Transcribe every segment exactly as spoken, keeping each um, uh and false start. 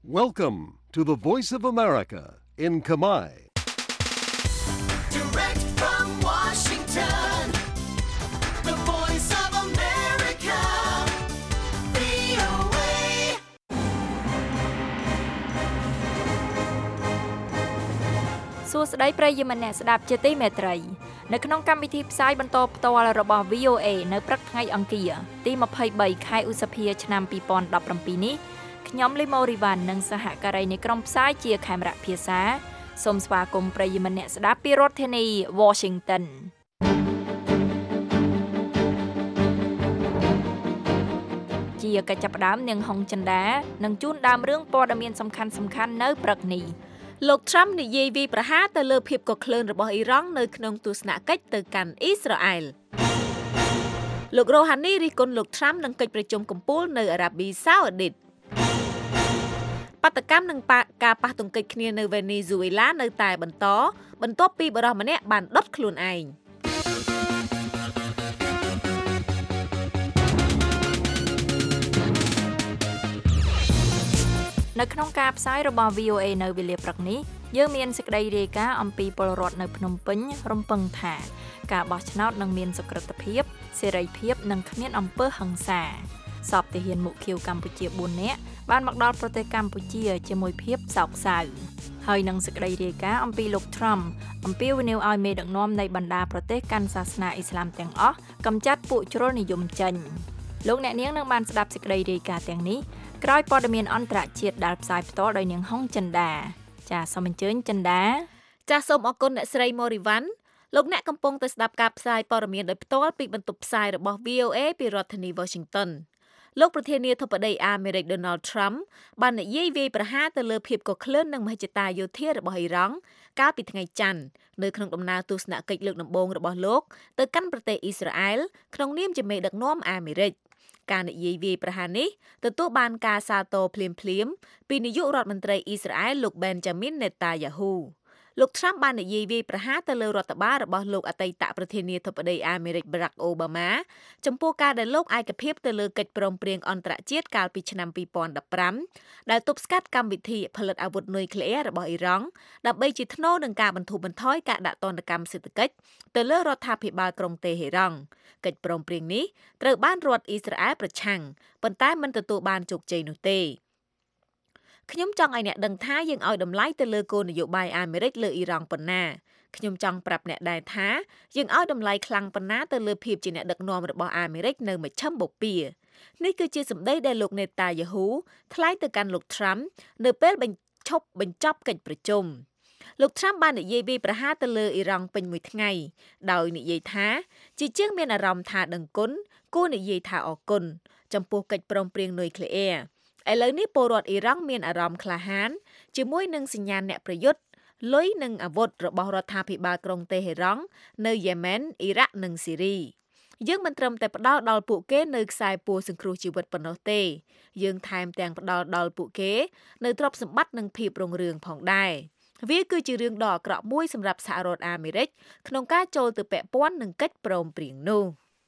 Welcome to the Voice of America in Khmer. Direct from Washington, the Voice of America, វី អូ เอសួស្តីប្រិយមិត្តអ្នកស្ដាប់ជាទីមេត្រីនៅក្នុងកម្មវិធីផ្សាយបន្តផ្ទាល់របស់ វី អូ เอ នៅព្រឹកថ្ងៃអង្គារទីยี่สิบสามខែឧសភាឆ្នាំยี่สิบสิบเจ็ดនេះខ្ញុំលីម៉ូរីវ៉ាន់និងសហការីនៃក្រុមផ្សាយជាខេមរៈភាសាសូមស្វាគមន៍ប្រិយមិត្តអ្នកស្ដាប់ពីរដ្ឋធានី Washington ជាកិច្ចចាប់ផ្ដើមនាងហុងចិន្តានឹងជូនដើមរឿងព័ត៌មានសំខាន់ៗនៅព្រឹកនេះលោក Trump និយាយវាយប្រហារទៅលើភាពកក្លឿនរបស់អ៊ីរ៉ង់នៅក្នុងទស្សនកិច្ចទៅកាន់អ៊ីស្រាអែលលោក Rouhani រិះគន់លោក Trump នឹងកិច្ចប្រជុំកំពូលនៅអារ៉ាប៊ីសាអូឌីតបាតកម្មនឹងការប៉ះទង្គិចគ្នានៅវេណេស៊ុយអេឡានៅតែបន្តបន្ទាប់ពីបរិះម្នាក់បានដុតខ្លួនឯងនៅក្នុងការផ្សាយរបស់ វី អូ เอ នៅវេលាព្រឹកនេះយើងមានសេចក្តីរាយការណ៍អំពីពលរដ្ឋនៅភ្នំពេញរំពឹងថាការបោះឆ្នោតនឹងមានសុក្រឹតភាពសេរីភាពនិងគ្មានអំពើហិង្សាសពទាហានមុខឃាវកម្ពុជាbốnនាក់បានមកដល់ប្រទេសកម្ពុជាជាមួយភាពសោកសៅហើយនឹងសេចក្តីរាយការណ៍អំពីលោក Trump អំពាវនាវឲ្យមេដឹកនាំនៃបណ្ដាប្រទេសកាន់សាសនាអ៊ីស្លាមទាំងអស់កម្ចាត់ពួកជ្រុលនិយមចេញលោកអ្នកនាងនឹងបានស្ដាប់សេចក្តីរាយការណ៍ទាំងនេះក្រោយព័ត៌មានអន្តរជាតិដែលផ្សាយផ្ទាល់ដោយនាងហុងចិន្តាចាសសូមអញ្ជើញចិន្តាចាសសូមអរគុណអ្នកស្រីម៉ូរីវ៉ាន់លោកអ្នកកំពុងតែស្ដាប់ការផ្សាយព័ត៌មានដោយផ្ទាល់ពីបន្ទប់ផ្សាយរបស់ វី អូ เอ ពីរដ្ឋធានី Washington លោកប្រធានាធិបតីអាមេរិក Donald Trump បាននិយាយវាយប្រហារទៅលើភាពកក្លឿននិងមហិច្ឆតាយោធារបស់អ៊ីរ៉ង់កាលពីថ្ងៃច័ន្ទនៅក្នុងដំណើរទស្សនកិច្ចលើកដំបូងរបស់លោកទៅកាន់ប្រទេសអ៊ីស្រាអែលក្នុងនាមជាមេដឹកនាំអាមេរិកការនិយាយវាយប្រហារនេះទទួលបានការសាទរភ្លាមៗពីនាយករដ្ឋមន្ត្រីអ៊ីស្រាអែលលោក Benjamin Netanyahu លោក Trump បាននិយាយវាយប្រហារទៅលើរដ្ឋបាលរបស់លោកអតីតប្រធានាធិបតីអាមេរិក Barack Obama ចំពោះការដែលលោកឯកភាពទៅលើកិច្ចព្រមព្រៀងអន្តរជាតិកាលពីឆ្នាំยี่สิบสิบห้าដែលទប់ស្កាត់កម្មវិធីផលិតអាវុធនុយក្លេអ៊ែររបស់អ៊ីរ៉ង់ដើម្បីជាថ្នូរនឹងការបន្ធូរបន្ថយការដាក់ទណ្ឌកម្មសេដ្ឋកិច្ចទៅលើរដ្ឋាភិបាលក្រុងតេហេរ៉ង់កិច្ចព្រមព្រៀងនេះត្រូវបានរដ្ឋអ៊ីស្រាអែលប្រឆាំងប៉ុន្តែមិនទទួលបានជោគជ័យនោះទេខ្ញុំចង់ឲ្យអ្នកដឹងថាយើងឲ្យតម្លៃទៅលើគោលនយោបាយអាមេរិកលើអ៊ីរ៉ង់ប៉ុណ្ណាខ្ញុំចង់ប្រាប់អ្នកដែរថាយើងឲ្យតម្លៃខ្លាំងប៉ុណ្ណាទៅលើភាពជាអ្នកដឹកនាំរបស់អាមេរិកនៅមជ្ឈិមបូព៌ានេះគឺជាសម្ដីដែលលោក Netanyahu ថ្លែងទៅកាន់លោក Trump នៅពេលបញ្ឈប់បញ្ចប់កិច្ចប្រជុំលោក Trump បាននិយាយវាយប្រហារទៅលើអ៊ីរ៉ង់ពេញមួយថ្ងៃដោយនិយាយថាជាជាងមានអារម្មណ៍ថាដឹងគុណគួរនិយាយថាអរគុណចំពោះកិច្ចព្រមព្រៀងនុយក្លេអ៊ែរឥឡូវនេះពលរដ្ឋអ៊ីរ៉ង់មានអារម្មណ៍ក្លាហានជាមួយនឹងសញ្ញាអ្នកប្រយុទ្ធលុយនិងអាវុធរបស់រដ្ឋាភិបាលក្រុងតេហេរ៉ង់នៅយេម៉ែនអ៊ីរ៉ាក់និងស៊ីរីយើងមិនត្រឹមតែផ្ដល់ដល់ពួកគេនៅខ្សែពួរសង្គ្រោះជីវិតប៉ុណ្ណោះទេយើងថែមទាំងផ្ដល់ដល់ពួកគេនៅទ្រព្យសម្បត្តិនិងភាពរុងរឿងផងដែរវាគឺជារឿងដ៏អាក្រក់មួយសម្រាប់សហរដ្ឋអាមេរិកក្នុងការចូលទៅពាក់ព័ន្ធនឹងកិច្ចព្រមព្រៀងនោះ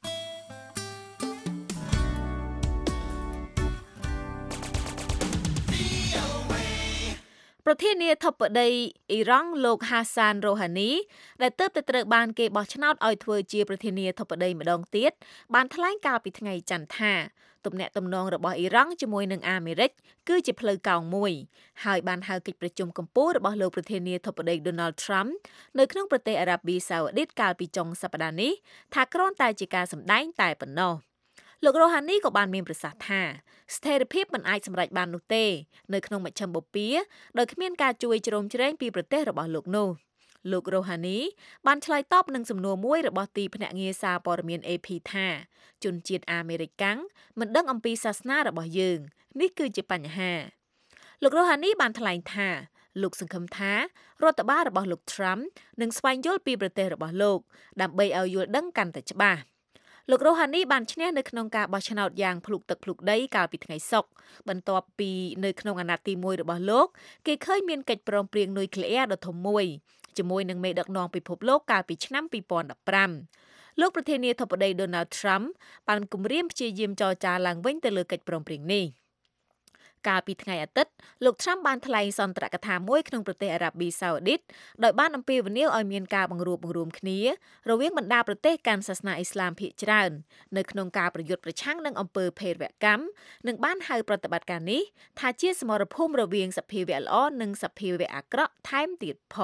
ប្រធានាធិបតីអ៊ីរ៉ង់លោក Hassan Rouhani ដែលទើបតែត្រូវបានគេបោះឆ្នោតឲ្យធ្វើជាប្រធានាធិបតីម្ដងទៀតបានថ្លែងកាលពីថ្ងៃច័ន្ទថាទំនាក់ទំនងរបស់អ៊ីរ៉ង់ជាមួយនឹងអាមេរិកគឺជាផ្លូវកោងមួយហើយបានហៅកិច្ចប្រជុំកំពូលរបស់លោកប្រធានាធិបតី Donald Trump នៅក្នុងប្រទេសអារ៉ាប៊ីសាអូឌីតកាលពីចុងសប្តាហ៍នេះថាគ្រាន់តែជាការសម្ដែងតែប៉ុណ្ណោះលោក Rouhani ក៏បានមានប្រសាសន៍ថាស្ថិរភាពមិនអាចសម្រេចបាននោះទេនៅក្នុងមជ្ឈិមបូព៌ាដោយគ្មានការជួយជ្រោមជ្រែងពីប្រទេសរបស់លោកនោះលោក Rouhani បានឆ្លើយតបនឹងសំណួរមួយរបស់ទីភ្នាក់ងារសារព័ត៌មាន เอ พี ថាជនជាតិអាមេរិកកាំងមិនដឹងអំពីសាសនារបស់យើងនេះគឺជាបញ្ហាលោក Rouhani បានថ្លែងថាលោកសង្ឃឹមថារដ្ឋបាលរបស់លោក Trump នឹងស្វែងយល់ពីប្រទេសរបស់លោកដើម្បីឲ្យយល់ដឹងកាន់តែច្បាស់លោក Rouhani បានឈ្នះនៅក្នុងការបោះឆ្នោតយ៉ាងភ្លុកទឹកភ្លុកដីកាលពីថ្ងៃសុក្របន្ទាប់ពីនៅក្នុងអាណត្តិទីមួយរបស់លោកគេឃើញមានកិច្ចព្រមព្រៀងនុយក្លេអ៊ែរដ៏ធំមួយជាមួយនឹងមេដឹកនាំពិភពលោកកាលពីឆ្នាំยี่สิบสิบห้าលោកប្រធានាធិបតី Donald Trump បានគម្រាមព្យាយាមចរចាឡើងវិញទៅលើកិច្ចព្រមព្រៀងនេះកាលពីថ្ងៃអាទិត្យលោក Trump បានថ្លែងសន្ទរកថាមួយក្នុងប្រទេសអារ៉ាប៊ីសាអូឌីតដោយបានអំពាវនាវឲ្យមានការបង្រួបបង្រួមគ្នារវាងបណ្ដាប្រទេសកាន់សាសនាអ៊ីស្លាមភាគច្រើននៅក្នុងការប្រយុទ្ធប្រឆាំងនឹងអំពើភេរវកម្មនិងបានហៅប្រតិបត្តិការនេះថាជាសមរភូមិរវាងសភាវៈល្អនិងសភាវៈអាក្រក់ថែមទៀតផង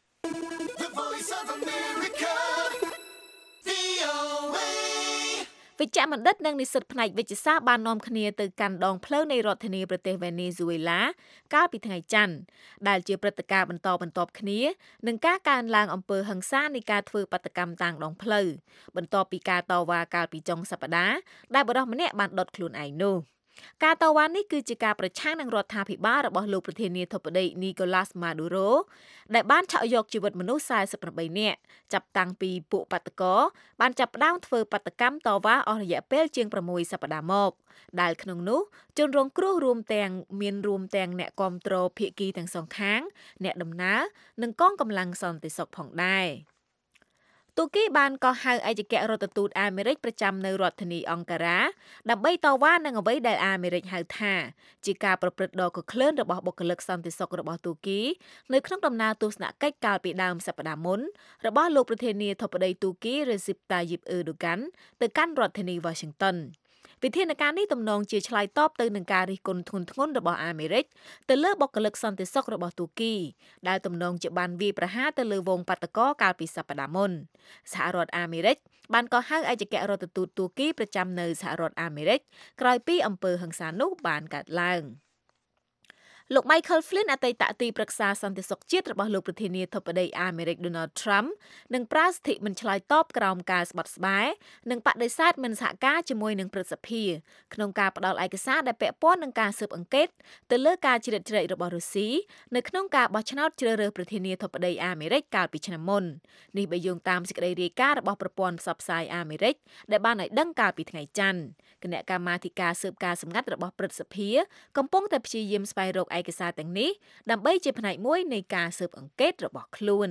The Voice of America, វី អូ เอវិជ្ជបណ្ឌិតនិងនិស្សិតផ្នែកវិទ្យាសាស្ត្របាននាំគ្នាទៅកាន់ដងផ្លូវនៃរដ្ឋធានីប្រទេសវេណេស៊ុយអេឡាកាលពីថ្ងៃច័ន្ទដែលជាព្រឹត្តិការណ៍បន្តបន្ទាប់គ្នានឹងការកើនឡើងអំពើហិង្សានៃការធ្វើបាតកម្មតាមដងផ្លូវបន្ទាប់ពីការតវ៉ាកាលពីចុងសប្តាហ៍ដែលបុរសម្នាក់បានដុតខ្លួនឯងនោះការតវ៉ានេះគឺជាការប្រឆាំងនឹងរដ្ឋាភិបាលរបស់លោកប្រធានាធិបតី Nicolas Maduro ដែលបានឆក់យកជីវិតមនុស្ស สี่สิบแปด នាក់ចាប់តាំងពីពួកបាតកោបានចាប់ផ្ដើមធ្វើបាតកម្មតវ៉ាអស់រយៈពេលជាង 6 សប្តាហ៍មកដែលក្នុងនោះជនរងគ្រោះរួមទាំងមានរួមទាំងអ្នកគាំទ្រភាគីទាំងសងខាងអ្នកដំណើរនិងកងកម្លាំងសន្តិសុខផងដែរទូគីបានកោះហៅឯកអគ្គរដ្ឋទូតអាមេរិកប្រចាំនៅរដ្ឋធានីអង្គការ៉ាដើម្បីតវ៉ានឹងអ្វីដែលអាមេរិកហៅថាជាការប្រព្រឹត្តដ៏កក្លឿនរបស់បុគ្គលិកសន្តិសុខរបស់ទូគីនៅក្នុងដំណើរទស្សនកិច្ចកាលពីដើមសប្តាហ៍មុនរបស់លោកប្រធានាធិបតីទូគី Recep Tayyip Erdogan ទៅកាន់រដ្ឋធានី Washington វិធានការនេះទំនងជាឆ្លើយតបទៅនឹងការរិះគន់ធ្ងន់ធ្ងររបស់អាមេរិកទៅលើបុគ្គលិកសន្តិសុខរបស់ទូគីដែលទំនងជាបានវាយប្រហារទៅលើវងបាតកោកាលពីសប្តាហ៍មុនសហរដ្ឋអាមេរិកបានកោះហៅឯកអគ្គរដ្ឋទូតទូគីប្រចាំនៅសហរដ្ឋអាមេរិកក្រោយពីអំពើហិង្សានោះបានកើតឡើងលោក Michael Flynn អតីតទីប្រឹក្សាសន្តិសុខជាតិរបស់លោកប្រធានាធិបតីអាមេរិក Donald Trump នឹងប្រើសិទ្ធិមិនឆ្លើយតបក្រោមការស្បត់ស្បាយនិងបដិសេធមិនសហការជាមួយនឹងព្រឹទ្ធសភាក្នុងការផ្ដល់ឯកសារដែលពាក់ព័ន្ធនឹងការស៊ើបអង្កេតទៅលើការជ្រៀតជ្រែករបស់រុស្ស៊ីនៅក្នុងការបោះឆ្នោតជ្រើសរើសប្រធានាធិបតីអាមេរិកកាលពីឆ្នាំមុននេះបើយោងតាមសេចក្តីរាយការណ៍របស់ប្រព័ន្ធផ្សព្វផ្សាយអាមេរិកដែលបានឲ្យដឹងកាលពីថ្ងៃច័ន្ទគណៈកម្មាធិការស៊ើបការសម្ងាត់របស់ព្រឹទ្ធសភាកំពុងតែព្យាយាមស្វែងរកឯកសារទាំងនេះដើម្បីជាផ្នែកមួយនៃការស៊ើបអង្កេតរបស់ខ្លួន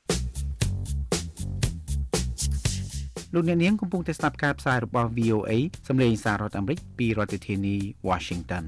លោកអ្នកនាងកំពុងតែស្ដាប់ការផ្សាយរបស់ វី អូ เอ សម្លេងសាររដ្ឋអាមេរិកពីរដ្ឋធានី Washington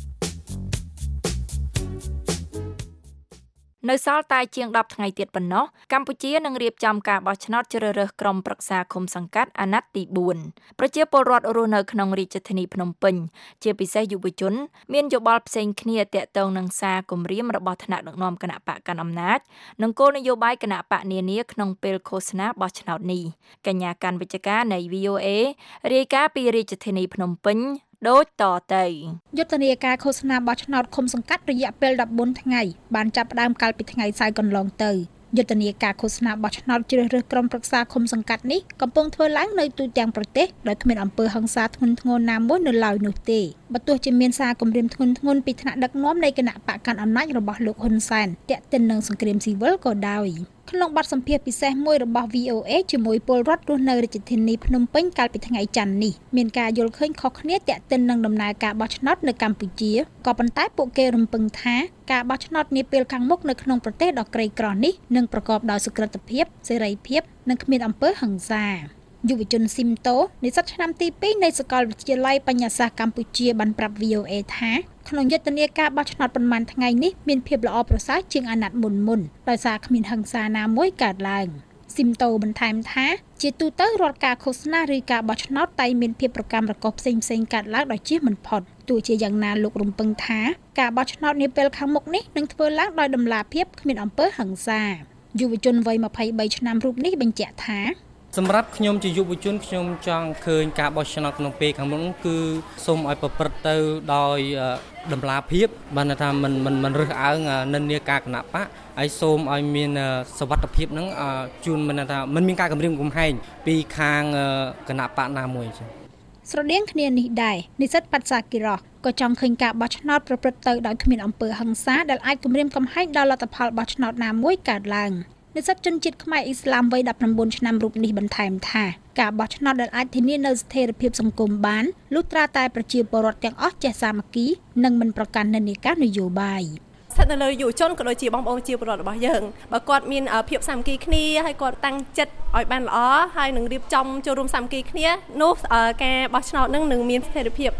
នៅសល់តែជាងដប់ថ្ងៃទៀតប៉ុណ្ណោះកម្ពុជានឹងរៀបចំការបោះឆ្នោតជ្រើសរើសក្រុមប្រឹក្សាឃុំសង្កាត់អាណត្តិទីបួនប្រជាពលរដ្ឋរស់នៅក្នុងរាជធានីភ្នំពេញជាពិសេសយុវជនមានយោបល់ផ្សេងគ្នាទាក់ទងនឹងសារគម្រាមរបស់ថ្នាក់ដឹកនាំគណៈបកកណ្ដាលអំណាចនិងគោលនយោបាយគណៈបកនានាក្នុងពេលឃោសនាបោះឆ្នោតនេះកញ្ញាកាន់វិជ្ជការនៃ វី អូ เอ រាយការណ៍ពីរាជធានីភ្នំពេញដូចតទៅយុទ្ធនាការឃោសនាបោះឆ្នោតឃុំសង្កាត់រយៈពេលដប់បួនថ្ងៃបានចាប់ផ្ដើមកាលពីថ្ងៃសៅរ៍កន្លងទៅយុទ្ធនាការឃោសនាបោះឆ្នោតជ្រើសរើសក្រុមប្រឹក្សាឃុំសង្កាត់នេះកំពុងធ្វើឡើងនៅទូទាំងប្រទេសដោយគ្មានអំពើហិង្សាធ្ងន់ធ្ងរណាមួយនៅឡើយនោះទេបើទោះជាមានសារគំរាមធ្ងន់ធ្ងរពីថ្នាក់ដឹកនាំនៃគណៈបកកាន់អំណាចរបស់លោកហ៊ុនសែនទាក់ទិននឹងសង្គ្រាមស៊ីវិលក៏ដោយក្នុងបទសម្ភាសន៍ពិសេសមួយរបស់ វី អូ เอ ជាមួយពលរដ្ឋរស់នៅរាជធានីភ្នំពេញកាលពីថ្ងៃច័ន្ទនេះមានការយល់ឃើញខុសគ្នាទាក់ទិននឹងដំណើរការបោះឆ្នោតនៅកម្ពុជាក៏ប៉ុន្តែពួកគេរំពឹងថាការបោះឆ្នោតនាពេលខាងមុខនៅក្នុងប្រទេសដ៏ក្រីក្រនេះនឹងប្រកបដោយសុក្រឹតភាពសេរីភាពនិងគ្មានអំពើហិង្សាយុវជនស៊ីមតូនិស្សិតឆ្នាំទីពីរនៃសាកលវិទ្យាល័យបញ្ញាសាស្ត្រកម្ពុជាបានប្រាប់ វី អូ เอ ថាក្នុងយុទ្ធនាការបោះឆ្នោតប៉ុន្មានថ្ងៃនេះមានភាពល្អប្រសើរជាងអាណត្តិមុនមុនដោយសារគ្មានហិង្សាណាមួយកើតឡើងស៊ីមតូបន្ថែមថាជាទូទៅរាល់ការឃោសនាឬការបោះឆ្នោតតែមានភាពប្រកម្មប្រកបផ្សេងផ្សេងកើតឡើងដោយជៀសមិនផុតទោះជាយ៉ាងណាលោករំពឹងថាការបោះឆ្នោតនាពេលខាងមុខនេះនឹងធ្វើឡើងដោយតម្លាភាពគ្មានអំពើហិង្សាយុវជនវ័យម្ភៃបីឆ្នាំរូបនេះបញ្ជាក់ថាសម្រាប់ខ្ញុំជាយុវជនខ្ញុំចង់ឃើញការបោះឆ្នោតក្នុងពេលខាងមុខគឺសូមឲ្យប្រព្រឹត្តទៅដោយតម្លាភាពបានថាមិនមិនមិនរើសអើងនិន្នាការគណៈបកហើយសូមឲ្យមានសុវត្ថិភាពហ្នឹងជូនមិនថាមិនមានការគំរាមកំហែងពីខាងគណៈបកណាមួយចឹងស្រដៀងគ្នានេះដែរនិស្សិតបច្សាគិរោះក៏ចង់ឃើញការបោះឆ្នោតប្រព្រឹត្តទៅដោយគ្មានអំពើហិង្សាដែលអាចគំរាមកំហែងដល់លទ្ធផលបោះឆ្នោតណាមួយកើតឡើងនិស្សិតជនជាតិខ្មែរអ៊ីស្លាមវ័យដប់ប្រាំបួនឆ្នាំរូបនេះបន្ថែមថាការបោះឆ្នោតដែលអាចធានានូវស្ថិរភាពសង្គមបានលុះត្រាតែប្រជាពលរដ្ឋទាំងអស់ចេះសាមគ្គីនិងមិនប្រកាន់និន្នាការនយោបាយស្ថិតនៅលើយុវជនក៏ដូចជាបងប្អូនជាពលរដ្ឋរបស់យើងបើគាត់មានភាពសាមគ្គីគ្នាហើយគាត់តាំងចិត្តឲ្យបានល្អហើយនឹងរៀបចំចូលរួមសាមគ្គីគ្នានោះការបោះឆ្នោតនឹងនឹងមានស្ថិរភាព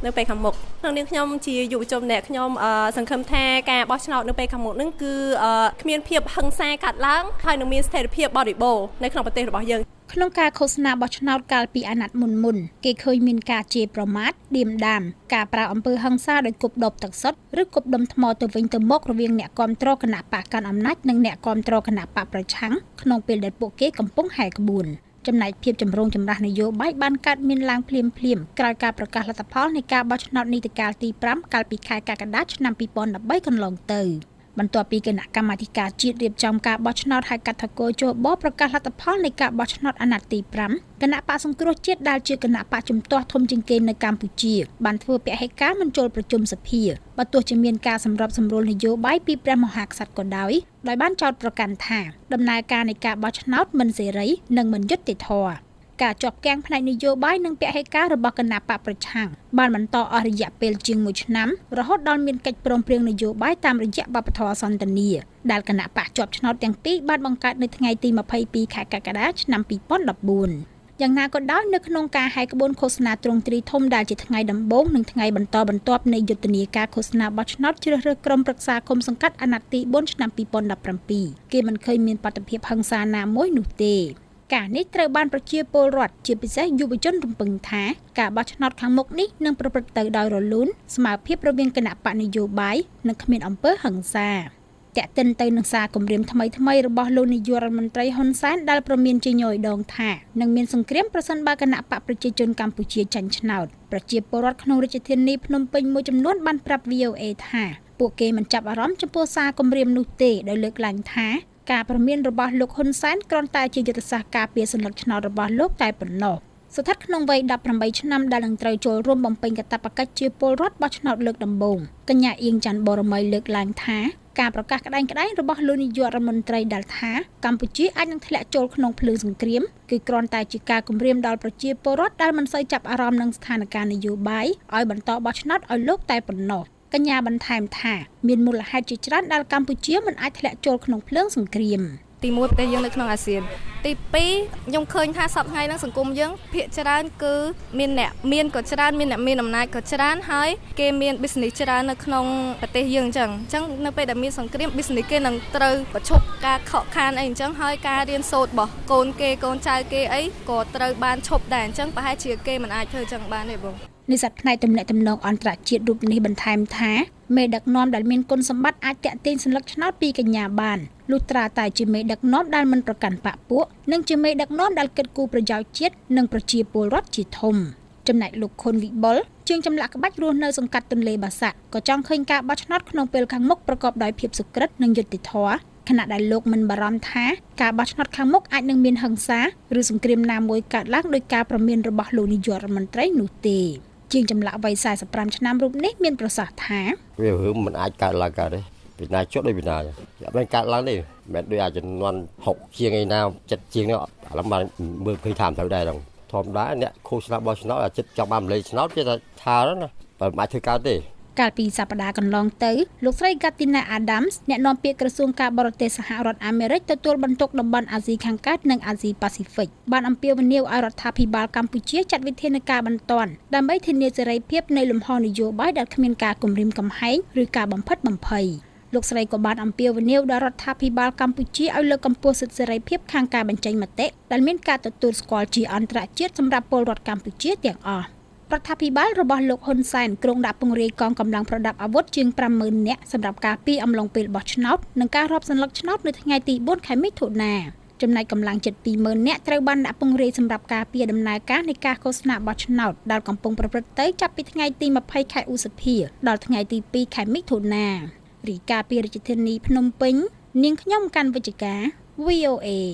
នៅពេលខាងមុខក្នុងនាមខ្ញុំជាយុវជនម្នាក់ខ្ញុំសង្ឃឹមថាការបោះឆ្នោតនៅពេលខាងមុខហ្នឹងគឺគ្មានភាពហិង្សាកាត់ឡើងហើយនឹងមានស្ថិរភាពបរិបូរណ៍នៅក្នុងប្រទេសរបស់យើងក្នុងការឃោសនាបោះឆ្នោតកាលពីអាណត្តិមុនមុនគេឃើញមានការជេរប្រមាថឌៀមដាមការប្រើអំពើហិង្សាដោយគប់ដុំទឹកសុទ្ធឬគប់ដុំថ្មទៅវិញទៅមករវាងអ្នកគាំទ្រគណៈបកកាន់អំណាចនិងអ្នកគាំទ្រគណៈបកប្រឆាំងក្នុងពេលដែលពួកគេកំពុងហែក្បួនចំណែកភាពចម្រូងចម្រាសនយោបាយបានកើតមានឡើងភ្លាមៗក្រោយការប្រកាសលទ្ធផលនៃការបោះឆ្នោតនីតិកាលទីប្រាំកាលពីខែកក្កដាឆ្នាំពីរពាន់ដប់បីកន្លងទៅបន្ទាប់ពីគណៈកម្មាធិការជាតិរៀបចំការបោះឆ្នោតហៅកាត់ថាគោជបប្រកាសលទ្ធផលនៃការបោះឆ្នោតអាណត្តិទីប្រាំគណៈបកសង្គ្រោះជាតិដែលជាគណៈបកជំទាស់ធំជាងគេនៅកម្ពុជាបានធ្វើពហិការមិនចូលប្រជុំសភាបើទោះជាមានការសម្របសម្រួលនយោបាយពីព្រះមហាក្សត្រក៏ដោយដោយបានចោទប្រកាន់ថាដំណើរការនៃការបោះឆ្នោតមិនសេរីនិងមិនយុត្តិធម៌ការជាប់គាំងផ្នែកនយោបាយនិងពហិការរបស់គណៈបកប្រឆាំងបានបន្តអស់រយៈពេលជាងមួយឆ្នាំរហូតដល់មានកិច្ចព្រមព្រៀងនយោបាយតាមរយៈវប្បធម៌សន្តិនិកដែលគណៈបកជាប់ឆ្នោតទាំងពីរបានបង្កើតនៅថ្ងៃទីម្ភៃពីរខែកក្កដាឆ្នាំពីរពាន់ដប់បួនយ៉ាងណាក៏ដោយនៅក្នុងការហែក្បួនឃោសនាទ្រង់ទ្រីធំដែលជាថ្ងៃដំបូងនិងថ្ងៃបន្តបន្ទាប់នៃយុទ្ធនាការឃោសនាបោះឆ្នោតជ្រើសរើសក្រុមប្រឹក្សាគុំសង្កាត់អាណត្តិទីបួនឆ្នាំពីរពាន់ដប់ប្រាំពីរគេមិនឃើញមានបាតុភិបហិង្សាណាមួយនោះទេការនេះត្រូវបានប្រជាពលរដ្ឋជាពិសេសយុវជនរំពឹងថាការបោះឆ្នោតខាងមុខនេះនឹងប្រព្រឹត្តទៅដោយរលូនស្មើភាពរវាងគណៈបកនយោបាយនិងគ្មានអំពើហិង្សាតែកតិនទៅនឹងសារគម្រាមថ្មីថ្មីរបស់លោកនាយករដ្ឋមន្ត្រីហ៊ុនសែនដែលប្រមានជាញយដងថានឹងមានសង្គ្រាមប្រសិនបើគណៈបកប្រជាជនកម្ពុជាចាញ់ឆ្នោតប្រជាពលរដ្ឋក្នុងរាជធានីភ្នំពេញមួយចំនួនបានប្រាប់ វី អូ អេ ថាពួកគេមិនចាប់អារម្មណ៍ចំពោះសារគម្រាមនោះទេដោយលើកឡើងថាការប្រមានរបស់លោកហ៊ុនសែនគ្រាន់តែជាយុទ្ធសាស្ត្រការពារសន្លឹកឆ្នោតរបស់លោកតែប៉ុណ្ណោះស្ថិតក្នុងវ័យដប់ប្រាំបីឆ្នាំដែលនឹងត្រូវចូលរួមបំពេញកាតព្វកិច្ចជាពលរដ្ឋបោះឆ្នោតលើកដំបូងកញ្ញាអៀងច័ន្ទបរមីលើកឡើងថាការប្រកាសក្តែងក្តែងរបស់លោកនាយករដ្ឋមន្ត្រីដែលថាកម្ពុជាអាចនឹងធ្លាក់ចូលក្នុងភ្លើងសង្គ្រាមគឺគ្រាន់តែជាការគំរាមដល់ប្រជាពលរដ្ឋដែលមិនសូវចាប់អារម្មណ៍នឹងស្ថានភាពនយោបាយឲ្យបន្តបោះឆ្នោតឲ្យលោកតែប៉ុណ្ណោះកញ្ញាបន្ថែមថាមានមូលហេតុជាច្រើនដែលកម្ពុជាមិនអាចធ្លាក់ចូលក្នុងភ្លើងសង្គ្រាមទីមួយប្រទេសយើងនៅក្នុងអាស៊ានទីពីរខ្ញុំឃើញថាសប្តាហ៍ថ្ងៃហ្នឹងសង្គមយើងភាគច្រើនគឺមានអ្នកមានក៏ច្រើនមានអ្នកមានអំណាចក៏ច្រើនហើយគេមាន business ច្រើននៅក្នុងប្រទេសយើងអញ្ចឹងអញ្ចឹងនៅពេលដែលមានសង្គ្រាម business គេនឹងត្រូវប្រឈប់ការខកខានអីអញ្ចឹងហើយការរៀនសូត្ររបស់កូនគេកូនចៅគេអីក៏ត្រូវបានឈប់ដែរអញ្ចឹងប្រហែលជាគេមិនអាចធ្វើអញ្ចឹងបានទេបងនិស្សិតផ្នែកទំនាក់ទំនងអន្តរជាតិរូបនេះបន្ថែមថាមេដឹកនាំដែលមានគុណសម្បត្តិអាចតាក់ទាញសញ្ញាឆ្នោតពីកញ្ញាបានលុះត្រាតែជាមេដឹកនាំដែលមិនប្រកាន់បកពួកនិងជាមេដឹកនាំដែលគិតគូរប្រយោជន៍ជាតិនិងប្រជាពលរដ្ឋជាធំចំណែកលោកខុនវិបុលជាងចម្លាក់ក្បាច់រស់នៅសង្កាត់ទន្លេបាសាក់ក៏ចង់ឃើញការបោះឆ្នោតក្នុងពេលខាងមុខប្រកបដោយភាពសុក្រិតនិងយុត្តិធម៌ខណៈដែលលោកមិនបារម្ភថាការបោះឆ្នោតខាងមុខអាចនឹងមានហិង្សាឬសង្គ្រាមណាមួយកើតឡើងដោយការប្រមានរបស់លោកនាយករដ្ឋមន្ត្រីនោះទេជាងចម្លាក់វ័យសែសិបប្រាំឆ្នាំរូបនេះមានប្រសាសន៍ថាវារឿងមិនអាចកើតឡើងកើតទេពីណាចុះដោយពីណាអត់មានកើតឡើងទេមិនដូចអាចចំនួនហុកជាងឯណាចិត្តជាងនេះឥឡូវបានមើលឃើញតាមត្រូវដែរហ្នឹងធម្មតាអ្នកឃោសនាបោះឆ្នោតចិត្តចង់បានម្លេចឆ្នោតគេថាថាណាបើមិនអាចធ្វើកើតទេកាលពីសប្តាហ៍កន្លងទៅលោកស្រី Katina Adams អ្នកនាំពាក្យក្រសួងការបរទេសសហរដ្ឋអាមេរិកទទួលបន្ទុកតំបន់អាស៊ីខាងកើតនិងអាស៊ីប៉ាស៊ីហ្វិកបានអំពាវនាវឲ្យរដ្ឋាភិបាលកម្ពុជាចាត់វិធានការបន្ទាន់ដើម្បីធានាសេរីភាពនៃលំហនយោបាយដែលគ្មានការគំរាមកំហែងឬការបំផិតបំភ័យលោកស្រីក៏បានអំពាវនាវដល់រដ្ឋាភិបាលកម្ពុជាឲ្យលើកកម្ពស់សិទ្ធិសេរីភាពខាងការបញ្ចេញមតិដែលមានការទទួលស្គាល់ជាអន្តរជាតិសម្រាប់ពលរដ្ឋកម្ពុជាទាំងអស់រដ្ឋាភិបាលរបស់លោកហ៊ុនសែនក្រុងដាក់ពង្រាយកងកម្លាំងប្រដាប់អាវុធជាង ប្រាំម៉ឺន នាក់សម្រាប់ការពារអំឡុងពេលបោះឆ្នោតនិងការរាប់សន្លឹកឆ្នោតនៅថ្ងៃទីបួនខែមិថុនាចំណែកកម្លាំងជិត ពីរម៉ឺន នាក់ត្រូវបានដាក់ពង្រាយសម្រាប់ការពារដំណើរការនៃការឃោសនាបោះឆ្នោតដែលកំពុងប្រព្រឹត្តទៅចាប់ពីថ្ងៃទីម្ភៃខែឧសភាដល់ថ្ងៃទីពីរខែមិថុនារីកាពីរាជធានីភ្នំពេញនាងខ្ញុំកាន់វិជ្ជការ វី អូ អេ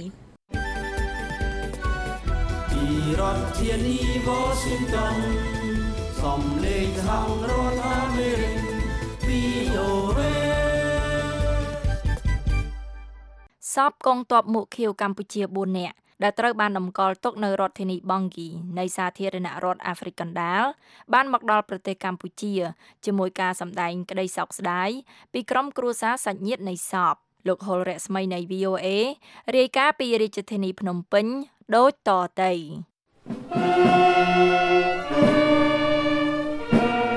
ពីរដ្ឋធានី Washington សំឡេងសហរដ្ឋអាមេរិក វី អូ អេសពកងទ័ពមុខខៀវកម្ពុជាបួននាក់ដែលត្រូវបានតម្កល់ទុកនៅរដ្ឋធានីបង់ហ្គីនៃសាធារណរដ្ឋអាហ្វ្រិកកណ្ដាលបានមកដល់ប្រទេសកម្ពុជាជាមួយការសម្ដែងក្តីសោកស្ដាយពីក្រុមគ្រួសារសាច់ញាតិនៃសពលោកហុលរស្មីនៃ វី អូ អេ រាយការណ៍ពីរាជធានីភ្នំពេញដូចតទៅ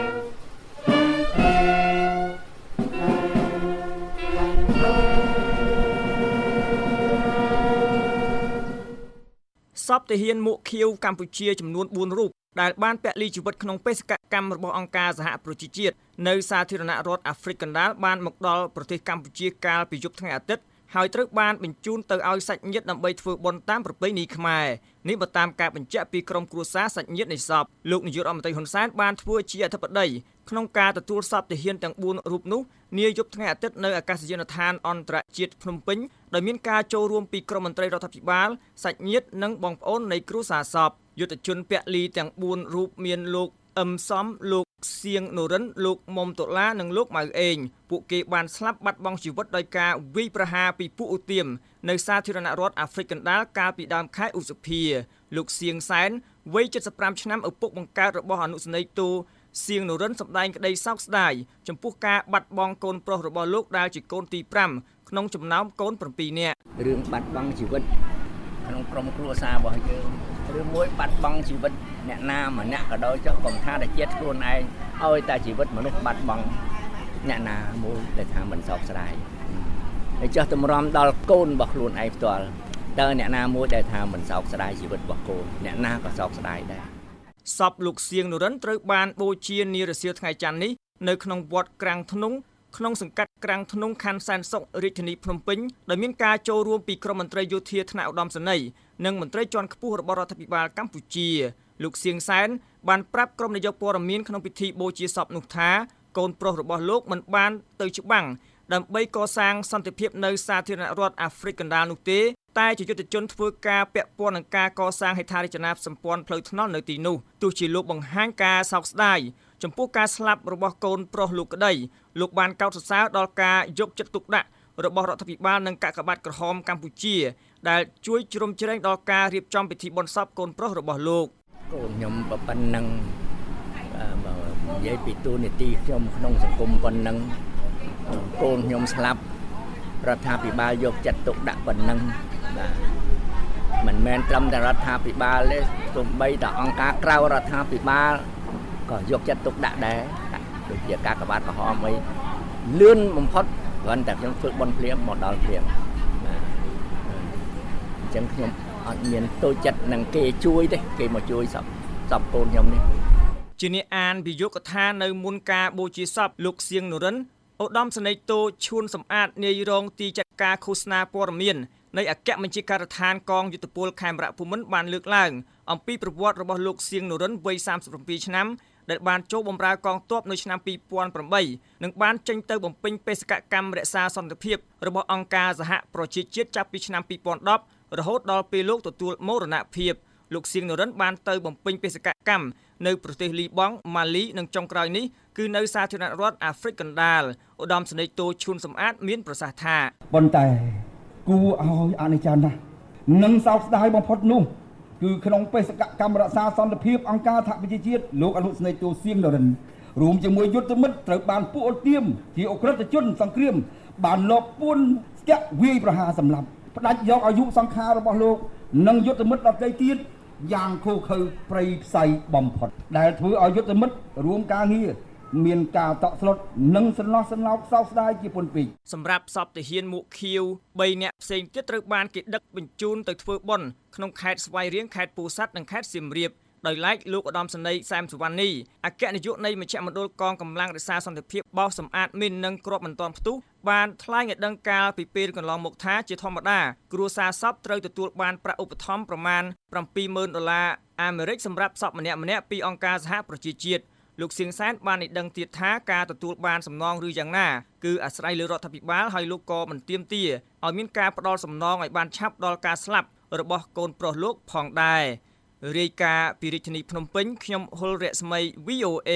សពទាហានមួកខៀវកម្ពុជាចំនួនបួនរូបដែលបានពលីជីវិតក្នុងបេសកកម្មរបស់អង្គការសហប្រជាជាតិនៅសាធារណរដ្ឋអាហ្វ្រិកកណ្ដាលបានមកដល់ប្រទេសកម្ពុជាកាលពីយប់ថ្ងៃអាទិត្យហើយត្រូវបានបញ្ជូនទៅឲ្យសាច់ញាតិដើម្បីធ្វើបុណ្យតាមប្រពៃណីខ្មែរនេះបើតាមការបញ្ជាក់ពីក្រុមគ្រួសារសាច់ញាតិនៃសពលោកនាយករដ្ឋមន្ត្រីហ៊ុនសែនបានធ្វើជាអធិបតីក្នុងការទទួលសពទាហានទាំងបួនរូបនោះនាយប់ថ្ងៃអាទិត្យនៅអាកាសយានដ្ឋានអន្តរជាតិភ្នំពេញដោយមានការចូលរួមពីក្រុមមន្ត្រីរដ្ឋាភិបាលសាច់ញាតិនិងបងប្អូននៃគ្រួសារសពយុទ្ធជនពលីទាំងបួនរូបមានលោកអឹមសំលោកសៀងនរិនលោកមុំតុលានិងលោកម៉ៅអេងពួកគេបានស្លាប់បាត់បង់ជីវិតដោយការវាយប្រហារពីពួកឧទាមនៅសាធារណរដ្ឋអាហ្វ្រិកកណ្ដាលកាលពីដើមខែឧសភាលោកសៀងសែនវ័យ칠십 fiveឆ្នាំឪពុកបង្កើតរបស់អនុសេនីយ៍តូសៀងនរិនសម្ដែងក្តីសោកស្ដាយចំពោះការបាត់បង់កូនប្រុសរបស់លោកដែលជាកូនទីfiveក្នុងចំណោមកូនsevenនាក់រឿងបាត់បង់ជីវិតក្នុងក្រុមគ្រួសាររបស់យើងរឿងមួយបាត់បង់ជីវិតអ្នកណាម្នាក់ក៏ដោយចុះកុំថាតែជាតិខ្លួនឯងឲ្យតែជីវិតមនុស្សបាត់បង់អ្នកណាមួយដែលថាមិនសោកស្ដាយហើយចុះតម្រាំដល់កូនរបស់ខ្លួនឯងផ្ទាល់តើអ្នកណាមួយដែលថាមិនសោកស្ដាយជីវិតរបស់កូនអ្នកណាក៏សោកស្ដាយដែរសពលោកសៀងនរិនត្រូវបានបូជានារសៀលថ្ងៃច័ន្ទនេះនៅក្នុងវត្តក្រាំងធ្នង់ក្នុងសង្កាត់ក្រាំងធ្នង់ខណ្ឌសែនសុខរាជធានីភ្នំពេញដែលមានការចូលរួមពីក្រុមមន្ត្រីយោធាថ្នាក់ឧត្តមសេនីយ៍និងមន្ត្រីជាន់ខ្ពស់របស់រដ្ឋាភិបាលកម្ពុជាលោកសៀងសែនបានប្រាប់ក្រុមនាយកព័ត៌មានក្នុងពិធីបូជាសពនោះថាកូនប្រុសរបស់លោកមិនបានទៅច្បាំងដើម្បីកសាងសន្តិភាពនៅសាធារណរដ្ឋអាហ្វ្រិកកណ្ដាលនោះទេតែជាយុទ្ធជនធ្វើការពាក់ព័ន្ធនឹងការកសាងហេដ្ឋារចនាសម្ព័ន្ធផ្លូវថ្នល់នៅទីនោះទោះជាលោកបង្ហាញការសោកស្ដាយចំពោះការស្លាប់របស់កូនប្រុសលោកក្តីលោកបានកោតសរសើរដល់ការយកចិត្តទុកដាក់របស់រដ្ឋាភិបាលនិងកាកបាទក្រហមកម្ពុជាដែលជួយជ្រោមជ្រែងដល់ការរៀបចំពិធីបុណ្យសពកូនប្រុសរបស់លោកកូនខ្ញុំប៉ុណ្ណឹងនិយាយពីទូនីតិខ្ញុំក្នុងសង្គមប៉ុណ្ណឹងកូនខ្ញុំស្លាប់រដ្ឋាភិបាលយកចិត្តទុកដាក់ប៉ុណ្ណឹងបាទមិនមែនត្រឹមតែរដ្ឋាភិបាលទេទោះបីតែអង្គការក្រៅរដ្ឋាភិបាលក៏យកចិត្តទុកដាក់ដែរដូចជាកាកបាទក្រហមអីលឿនបំផុតគ្រាន់តែខ្ញុំធ្វើបន់ភ្លាមមកដល់ភ្លាមបាទអញ្ចឹងខ្ញុំអត់មានតូចចិត្តនឹងគេជួយទេគេមកជួយសពសពកូនខ្ញុំនេះជាអ្នកអានវិយោគថានៅមុនការបូជាសពលោកសៀងនរិនឧត្តមសេនីយ៍តូឈួនសំអាតនាយរងទីចាត់ការឃោសនាព័ត៌មាននៃអគ្គបញ្ជាការដ្ឋានកងយុទ្ធពលខេមរៈភូមិន្ទបានលើកឡើងអំពីប្រវត្តិរបស់លោកសៀងនរិនវ័យthirty-sevenឆ្នាំដែលបានចូលបម្រើកងទ័ពនៅឆ្នាំtwo thousand eightនិងបានចេញទៅបំពេញបេសកកម្មរក្សាសន្តិភាពរបស់អង្គការសហប្រជាជាតិចាប់ពីឆ្នាំtwo thousand tenរហូតដល់ពេលលោកទទួលមរណភាពលោកសៀងនរិនបានទៅបំពេញបេសកកម្មនៅប្រទេសលីបង់ម៉ាលីនិងចុងក្រោយនេះគឺនៅសាធារណរដ្ឋអាហ្វ្រិកកណ្ដាលឧត្តមសេនីយ៍តូឈួនសំអាតមានប្រសាសន៍ថាប៉ុន្តែគួរឲ្យអនិច្ចំណាស់និងសោកស្ដាយបំផុតនោះគឺក្នុងបេសកកម្មរក្សាសន្តិភាពអង្គការសហប្រជាជាតិលោកអនុសេនីយ៍តូសៀងនរិនរួមជាមួយយុទ្ធមិត្តត្រូវបានពួកឧទាមជាអក្រិតជនសង្គ្រាមបានលបពួនស្ទាក់វាយប្រហារសម្លាប់ផ្ដាច់យកអាយុសង្ខាររបស់លោកនិងយុទ្ធមិត្តដទៃទៀតយ៉ាងឃោឃៅព្រៃផ្សៃបំផុតដែលធ្វើឲ្យយុទ្ធមិត្តរួមការងារមានការតក់ស្លុតនិងសន្លោះសន្លោកសោកស្ដាយជាពន់ពេកសម្រាប់សពទាហានមួកខៀវthreeនាក់ផ្សេងទៀតត្រូវបានគេដឹកបញ្ជូនទៅធ្វើបុណ្យក្នុងខេត្តស្វាយរៀងខេត្តពោធិ៍សាត់និងខេត្តសៀមរាបដោយឡែកលោកឧត្តមសេនីយ៍សែមសុវណ្ណនីអគ្គនាយកនៃមជ្ឈមណ្ឌលកងកម្លាំងរក្សាសន្តិភាពបោះសម្អាតមីននិងគ្រាប់មិនទាន់ផ្ទុះបានថ្លែងឲ្យដឹងកាលពីពេលកន្លងមកថាជាធម្មតាគ្រួសារសពត្រូវទទួលបានប្រាក់ឧបត្ថម្ភប្រមាណseven thousandដុល្លារអាមេរិកសម្រាប់សពម្នាក់ម្នាក់ពីអង្គការសហប្រជាជាតិលោកសៀងសែនបានឲ្យដឹងទៀតថាការទទួលបានសំណងឬយ៉ាងណាគឺអាស្រ័យលើរដ្ឋាភិបាលហើយលោកក៏មិនទាមទារឲ្យមានការផ្ដល់សំណងឲ្យបានឆាប់ដល់ការស្លាប់របស់កូនប្រុសលោកផងដែររាយការណ៍ពីរាជធានីភ្នំពេញខ្ញុំហុលរស្មី V O A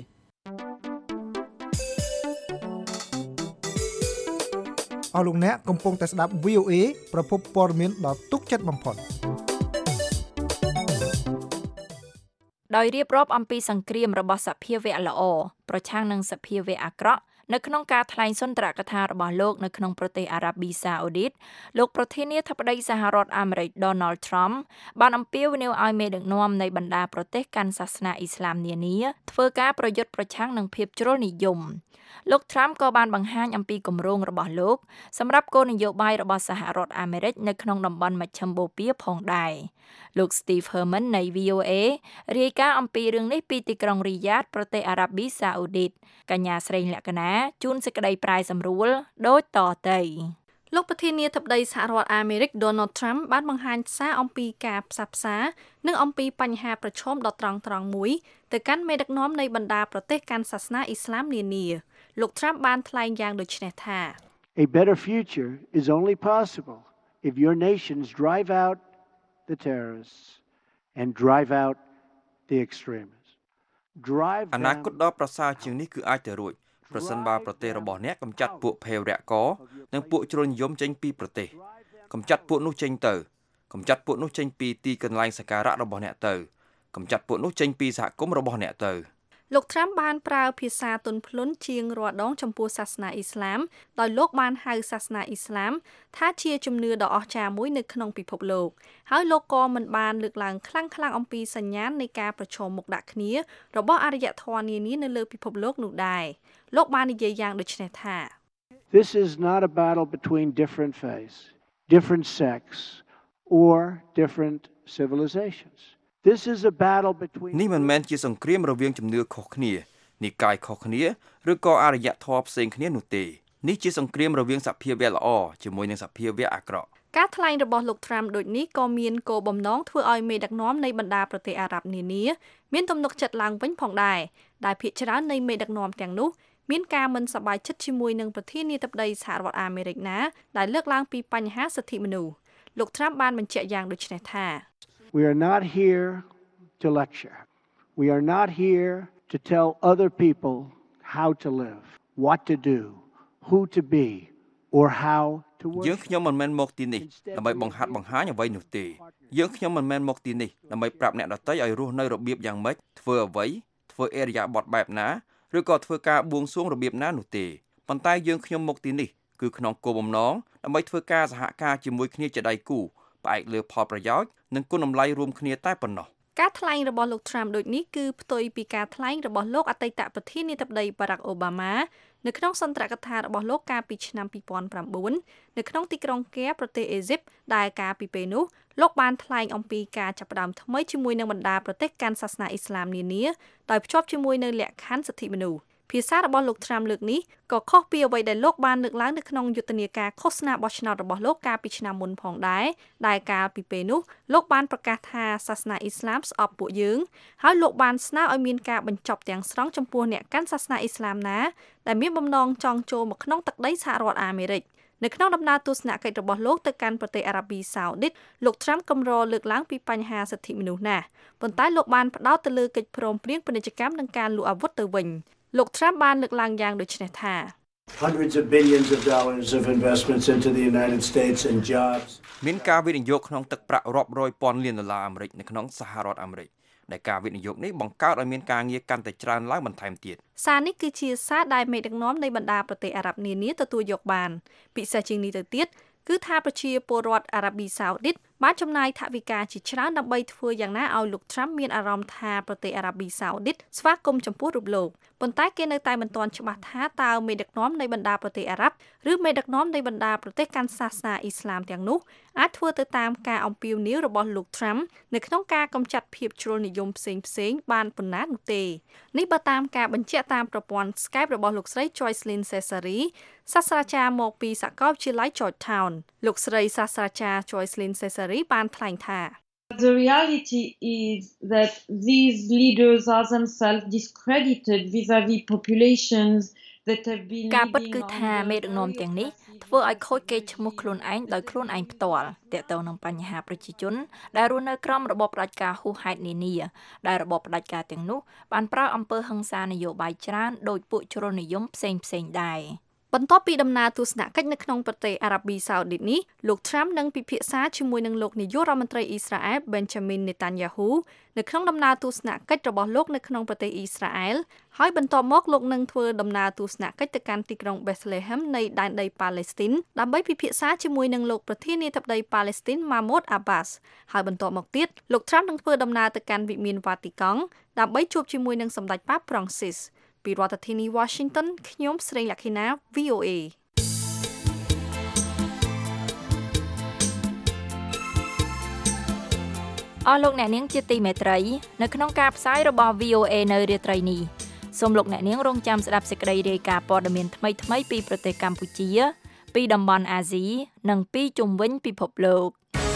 អស់លោកអ្នកកំពុងតែស្ដាប់ V O A ប្រភពព័ត៌មានដ៏ទុកចិត្តបំផុតដោយរៀបរាប់អំពីសង្គ្រាមរបស់សភាវៈល្អប្រឆាំងនឹងសភាវៈអាក្រក់នៅក្នុងការថ្លែងសុន្ទរកថារបស់លោកនៅក្នុងប្រទេសអារ៉ាប៊ីសាអូឌីតលោកប្រធានាធិបតីសហរដ្ឋអាមេរិក Donald Trump បានអំពាវនាវឲ្យមេដឹកនាំនៃបណ្ដាប្រទេសកាន់សាសនាអ៊ីស្លាមនានាធ្វើការប្រយុទ្ធប្រឆាំងនឹងភាពជ្រុលនិយមលោក Trump ក៏បានបង្ហាញអំពីគម្រោងរបស់លោកសម្រាប់គោលនយោបាយរបស់សហរដ្ឋអាមេរិកនៅក្នុងតំបន់មជ្ឈិមបូព៌ាផងដែរលោក Steve Herman នៃ វី អូ เอ រាយការណ៍អំពីរឿងនេះពីទីក្រុងរីយ៉ាតប្រទេសអារ៉ាប៊ីសាអូឌីតកញ្ញាស្រីលក្ខណាជួនសេចក្តីប្រាយសម្រួលដូចតទៅលោកប្រធានាធិបតីសហរដ្ឋអាមេរិក Donald Trump បានបង្ហាញសារអំពីការផ្សះផ្សានិងអំពីបញ្ហាប្រឈមដ៏ត្រង់ត្រង់មួយទៅកាន់មេដឹកនាំនៃបណ្ដាប្រទេសកាន់សាសនាអ៊ីស្លាមនានាលោក Trump បានថ្លែងយ៉ាងដូចនេះថា A better future is only possible if your nations drive out the terrorists and drive out the extremists. Drive អនាគតដ៏ប្រសើរជាងនេះគឺអាចទៅរួចប្រសិនបើប្រទេសរបស់អ្នកកម្ចាត់ពួកភេរវករនិងពួកជ្រុលនិយមចេញពីប្រទេសកម្ចាត់ពួកនោះចេញទៅកម្ចាត់ពួកនោះចេញពីទីកន្លែងសក្ការៈរបស់អ្នកទៅកម្ចាត់ពួកនោះចេញពីសហគមន៍របស់អ្នកទៅលោក Trump បានប្រើភាសាទន់ភ្លន់ជាងរាល់ដងចំពោះសាសនាអ៊ីស្លាមដោយលោកបានហៅសាសនាអ៊ីស្លាមថាជាជំនឿដ៏អស្ចារ្យមួយនៅក្នុងពិភពលោកហើយលោកក៏មិនបានលើកឡើងខ្លាំងៗអំពីសញ្ញាណនៃការប្រឈមមុខដាក់គ្នារបស់អរិយធម៌នានានៅលើពិភពលោកនោះដែរលោកបាននិយាយយ៉ាងដូចនេះថា This is not a battle between different faiths, different sects or different civilizations. This is a battle between នេះមិនមែនជាសង្គ្រាមរវាងជំនឿខុសគ្នានិកាយខុសគ្នាឬក៏អរិយធម៌ផ្សេងគ្នានោះទេនេះជាសង្គ្រាមរវាងសភាវៈល្អជាមួយនឹងសភាវៈអាក្រក់ការថ្លែងរបស់លោក Trump ដូចនេះក៏មានគោលបំណងធ្វើឲ្យមេដឹកនាំនៃបណ្ដាប្រទេសអារ៉ាប់នានាមានទំនុកចិត្តឡើងវិញផងដែរដែលភាគច្រើននៃមេដឹកនាំទាំងនោះមានការមិនសប្បាយចិត្តជាមួយនឹងប្រធានាធិបតីសហរដ្ឋអាមេរិកណាដែលលើកឡើងពីបញ្ហាសិទ្ធិមនុស្សលោក Trump បានបញ្ជាក់យ៉ាងដូចនេះថា We are not here to lecture. We are not here to tell other people how to live, what to do, who to be, or how to work. យើងខ្ញុំមិនមែនមកទីនេះដើម្បីបង្ហាត់បង្ហាញអ្វីនោះទេយើងខ្ញុំមិនមែនមកទីនេះដើម្បីប្រាប់អ្នកដទៃឲ្យរស់នៅរបៀបយ៉ាងម៉េចធ្វើអ្វីធ្វើអេរយាប័តបែបណាឬក៏ធ្វើការបួងសួងរបៀបណានោះទេប៉ុន្តែយើងខ្ញុំមកទីនេះគឺក្នុងគោលបំណងដើម្បីធ្វើការសហការជាមួយគ្នាជាដៃគូផ្អែកលើផលប្រយោជន៍និងគុណតម្លៃរួមគ្នាតែប៉ុណ្ណោះការថ្លែងរបស់លោក Trump ដូចនេះគឺផ្ទុយពីការថ្លែងរបស់លោកអតីតប្រធានាធិបតី Barack Obama នៅក្នុងសន្ទរកថារបស់លោកកាលពីឆ្នាំពីរពាន់ប្រាំបួននៅក្នុងទីក្រុងកាប្រទេសអេស៊ីបដែលកាលពីពេលនោះលោកបានថ្លែងអំពីការចាប់ផ្ដើមថ្មីជាមួយនឹងបណ្ដាប្រទេសកាន់សាសនាអ៊ីស្លាមនានាដោយភ្ជាប់ជាមួយនៅលក្ខខណ្ឌសិទ្ធិមនុស្សភាសារបស់លោក Trump លើកនេះក៏ខុសពីអ្វីដែលលោកបានលើកឡើងនៅក្នុងយុទ្ធនាការឃោសនាបោះឆ្នោតរបស់លោកកាលពីឆ្នាំមុនផងដែរដែលកាលពីពេលនោះលោកបានប្រកាសថាសាសនាអ៊ីស្លាមស្អប់ពួកយើងហើយលោកបានស្នើឲ្យមានការបញ្ចប់ទាំងស្រុងចំពោះអ្នកកាន់សាសនាអ៊ីស្លាមណាដែលមានបំណងចង់ចូលមកក្នុងទឹកដីសហរដ្ឋអាមេរិកនៅក្នុងដំណើរទស្សនកិច្ចរបស់លោកទៅកាន់ប្រទេសអារ៉ាប៊ីសាអូឌីតលោក Trump កម្រលើកឡើងពីបញ្ហាសិទ្ធិមនុស្សណាស់ប៉ុន្តែលោកបានផ្ដោតទៅលើកិច្ចព្រមព្រៀងពាណិជ្ជកម្មនិងការលក់អាវុធទៅវិញលោក Trump បានលើកឡើងយ៉ាងដូចនេះថា Hundreds of billions of dollars of investments into the United States and jobs មានការវិនិយោគក្នុងទឹកប្រាក់រាប់រយពាន់លានដុល្លារអាមេរិកនៅក្នុងសហរដ្ឋអាមេរិកដែលការវិនិយោគនេះបង្កើតឲ្យមានការងារកាន់តែច្រើនឡើងបន្ថែមទៀតសារនេះគឺជាសារដែលមេដឹកនាំនៃបណ្ដាប្រទេសអារ៉ាប់នានាទទួលយកបានពិសេសជាងនេះទៅទៀតគឺថាប្រជាពលរដ្ឋអារ៉ាប៊ីសាអូឌីតបានចំណាយថវិកាជាច្រើនដើម្បីធ្វើយ៉ាងណាឲ្យលោក Trump មានអារម្មណ៍ថាប្រទេសអារ៉ាប៊ីសាអូឌីតស្វាគមន៍ចំពោះរូបលោកប៉ុន្តែគេនៅតែមិនទាន់ច្បាស់ថាតើមេដឹកនាំនៃបណ្ដាប្រទេសអារ៉ាប់ឬមេដឹកនាំនៃបណ្ដាប្រទេសកាន់សាសនាអ៊ីស្លាមទាំងនោះអាចធ្វើទៅតាមការអំពាវនាវរបស់លោក Trump នៅក្នុងការកម្ចាត់ភាពជ្រុលនិយមផ្សេងៗបានប៉ុណ្ណានោះទេនេះបើតាមការបញ្ជាក់តាមប្រព័ន្ធ Skype របស់លោកស្រី Joycelyn Cesari សាស្ត្រាចារ្យមកពីសាកលវិទ្យាល័យ Georgetown លោកស្រីសាស្ត្រាចារ្យ Joycelyn Cesari បានថ្លែងថា The reality is that these leaders are themselves discredited vis-à-vis populations that have been ការពិតគឺថាមេដឹកនាំទាំងនេះធ្វើឲ្យខូចកេរ្តិ៍ឈ្មោះខ្លួនឯងដោយខ្លួនឯងផ្ទាល់ទាក់ទងនឹងបញ្ហាប្រជាជនដែលរស់នៅក្រោមរបបផ្ដាច់ការហួសហេតុនានាដែលរបបផ្ដាច់ការទាំងនោះបានប្រើអំពើហិង្សានយោបាយច្រើនដោយពួកជ្រុលនិយមផ្សេងៗដែរបន្ទាប់ពីដំណើរទស្សនកិច្ចនៅក្នុងប្រទេសអារ៉ាប៊ីសាអូឌីតនេះលោក Trump នឹងពិភាក្សាជាមួយនឹងលោកនាយករដ្ឋមន្ត្រីអ៊ីស្រាអែល Benjamin Netanyahu នៅក្នុងដំណើរទស្សនកិច្ចរបស់លោកនៅក្នុងប្រទេសអ៊ីស្រាអែលហើយបន្ទាប់មកលោកនឹងធ្វើដំណើរទស្សនកិច្ចទៅកាន់ទីក្រុង Bethlehem នៃដែនដីប៉ាឡេស្ទីនដើម្បីពិភាក្សាជាមួយនឹងលោកប្រធានាធិបតីប៉ាឡេស្ទីន Mahmoud Abbas ហើយបន្ទាប់មកទៀតលោក Trump នឹងធ្វើដំណើរទៅកាន់វិមានវ៉ាទីកង់ដើម្បីជួបជាមួយនឹងសម្ដេចប៉ា Francis ពពីរដ្ឋធានី Washington ខ្ញុំស្រីលក្ខិណា វី អូ เอអស់លោកអ្នកនាងជាទីមេត្រីនៅក្នុងការផ្សាយរបស់ វី អូ เอ នៅរាត្រីនេះសូមលោកអ្នកនាងរងចាំស្ដាប់សេចក្តីរាយការណ៍ព័ត៌មានថ្មីៗពីប្រទេសកម្ពុជាពីតំបន់អាស៊ីនិងពីជុំវិញពិភពលោក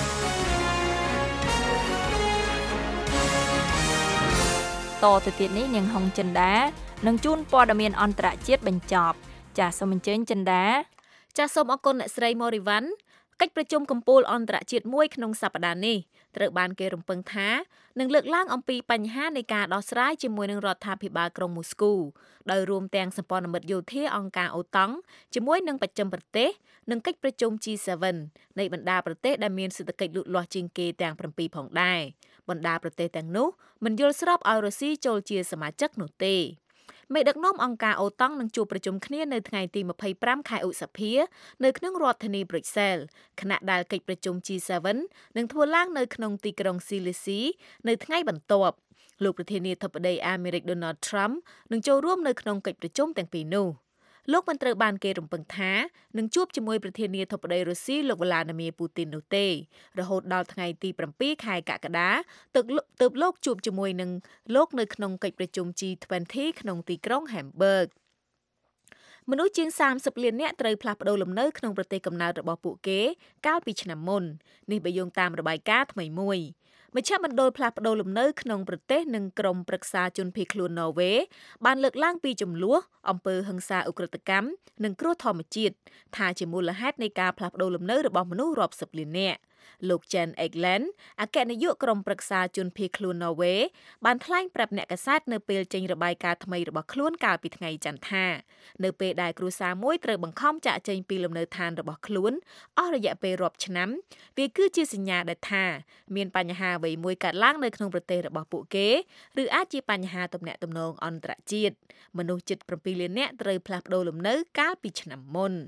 តទៅទៀតនេះនាងហុងចិន្តានឹងជូនព័ត៌មានអន្តរជាតិបញ្ចប់ចាសសូមអញ្ជើញចិន្តាចាសសូមអរគុណអ្នកស្រីម៉ូរីវ៉ាន់កិច្ចប្រជុំកំពូលអន្តរជាតិមួយក្នុងសប្តាហ៍នេះត្រូវបានគេរំពឹងថានឹងលើកឡើងអំពីបញ្ហានៃការដោះស្រាយជាមួយនឹងរដ្ឋាភិបាលក្រុងមូស្គូដោយរួមទាំងសម្ព័ន្ធមិត្តយោធាអង្គការអូតង់ជាមួយនឹងបច្ចឹមប្រទេសនិងកិច្ចប្រជុំ G សេเว่น នៃបណ្ដាប្រទេសដែលមានសេដ្ឋកិច្ចលូតលាស់ជាងគេទាំង7ផងដែរបណ្ដាប្រទេសទាំងនោះមិនយល់ស្របឲ្យរុស្ស៊ីចូលជាសមាជិកនោះទេមេដឹកនាំអង្គការអូតង់នឹងជួបប្រជុំគ្នានៅថ្ងៃទីម្ភៃប្រាំខែឧសភានៅក្នុងរដ្ឋធានីប្រុចសែលខណៈដែលកិច្ចប្រជុំ G សេเว่น នឹងធ្វើឡើងនៅក្នុងទីក្រុងស៊ីលីស៊ីនៅថ្ងៃបន្ទាប់លោកប្រធានាធិបតីអាមេរិក Donald Trump នឹងចូលរួមនៅក្នុងកិច្ចប្រជុំទាំងពីរនោះលោកមិនត្រូវបានគេរំពឹងថានឹងជួបជាមួយប្រធានាធិបតីរុស្ស៊ីលោក Vladimir Putin នោះទេរហូតដល់ថ្ងៃទី7ខែកក្កដាទើបទើបលោកជួបជាមួយនឹងលោកនៅក្នុងកិច្ចប្រជុំ G ยี่สิบ ក្នុងទីក្រុង Hamburg មនុស្សជាងសាមសិបលាននាក់ត្រូវផ្លាស់ប្ដូរលំនៅក្នុងប្រទេសកំណើតរបស់ពួកគេកាលពីឆ្នាំមុននេះបើយោងតាមរបាយការណ៍ថ្មីមួយមជ្ឈមណ្ឌលផ្លាស់ប្ដូរលំនៅក្នុងប្រទេសនិងក្រុមប្រឹក្សាជនភៀសខ្លួនណ័រវេបានលើកឡើងពីចំនួនអំពើហិង្សាឧក្រិដ្ឋកម្មនិងគ្រោះធម្មជាតិថាជាមូលហេតុនៃការផ្លាស់ប្ដូរលំនៅរបស់មនុស្សរាប់សិបលាននាក់លោក Jen Egeland អគ្គនាយកក្រុមប្រឹក្សាជនភៀសខ្លួនណ័រវេបានថ្លែងប្រាប់អ្នកកាសែតនៅពេលចេញរបាយការណ៍ថ្មីរបស់ខ្លួនកាលពីថ្ងៃច័ន្ទថានៅពេលដែលគ្រួសារមួយត្រូវបង្ខំចាកចេញពីលំនៅឋានរបស់ខ្លួនអស់រយៈពេលរាប់ឆ្នាំវាគឺជាសញ្ញាដែលថាមានបញ្ហាអ្វីមួយកើតឡើងនៅក្នុងប្រទេសរបស់ពួកគេឬអាចជាបញ្ហាទំនាក់ទំនងអន្តរជាតិមនុស្សជិត7លាននាក់ត្រូវផ្លាស់ប្ដូរលំនៅកាលពីឆ្នាំមុន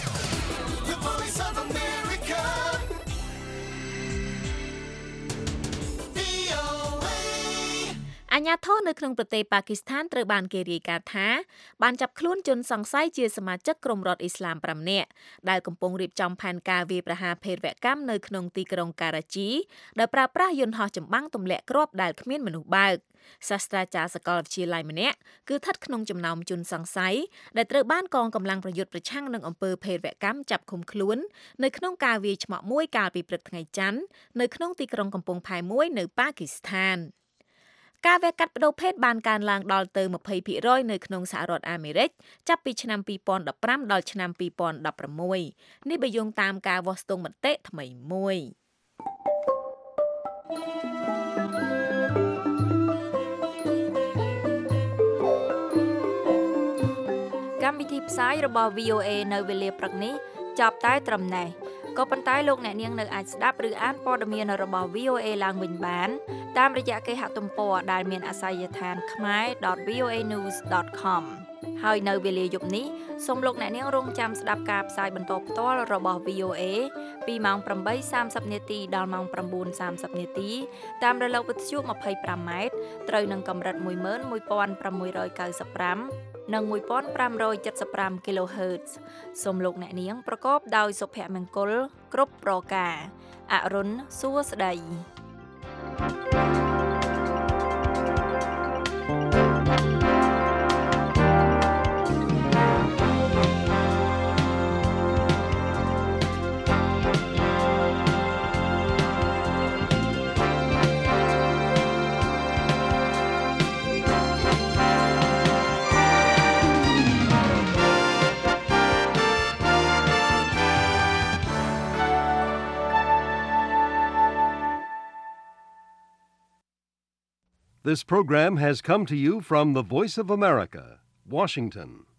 អាញាធរនៅក្នុងប្រទេសប៉ាគីស្ថានត្រូវបានគេរាយការណ៍ថាបានចាប់ខ្លួនជនសង្ស័យជាសមាជិកក្រុមរដ្ឋអ៊ីស្លាមប្រាំនាក់ដែលកំពុងរៀបចំផែនការវាយប្រហារភេរវកម្មនៅក្នុងទីក្រុងការ៉ាជីដោយប្រើប្រាស់យន្តហោះចម្បាំងទម្លាក់គ្រាប់ដែលគ្មានមនុស្សបើកសាស្ត្រាចារ្យសាកលវិទ្យាល័យម្នាក់គឺស្ថិតក្នុងចំណោមជនសង្ស័យដែលត្រូវបានកងកម្លាំងប្រយុទ្ធប្រឆាំងនឹងអំពើភេរវកម្មចាប់ឃុំខ្លួននៅក្នុងការវាយឆ្មក់មួយកាលពីព្រឹកថ្ងៃច័ន្ទនៅក្នុងទីក្រុងកំពង់ផែមួយនៅប៉ាគីស្ថានការវះកាត់ប្តូរភេទបានកើនឡើងដល់ទៅยี่สิบเปอร์เซ็นต์ នៅក្នុងសហរដ្ឋអាមេរិកចាប់ពីឆ្នាំยี่สิบสิบห้าដល់ឆ្នាំยี่สิบสิบหกនេះបើយោងតាមការវាស់ស្ទង់មតិថ្មីមួយកម្មវិធីផ្សាយរបស់ វី អូ เอ នៅវេលាព្រឹកនេះចប់តែត្រឹមនេះក៏ប៉ុន្តែលោកអ្នកនាងនៅអាចស្ដាប់ឬអានព័ត៌មានរបស់ វី អូ เอ ឡើងវិញបានតាមរយៈគេហទំព័រដែលមានអាសយដ្ឋាន khmer dot v o a news dot com ហើយនៅវេលាយប់នេះសូមលោកអ្នកនាងរងចាំស្ដាប់ការផ្សាយបន្តផ្ទាល់របស់ វី អូ เอ ពីម៉ោងeight thirtyនាទីដល់ម៉ោងnine thirtyនាទីតាមរលកវិទ្យុtwenty-fiveម៉ែត្រត្រូវនឹងកម្រិតone one six nine fiveនិងone five seven five គីឡូហឺត សូមលោកអ្នកនាងប្រកបដោយសុភមង្គលគ្រប់ប្រការអរុនសួស្តី This program has come to you from the Voice of America, Washington.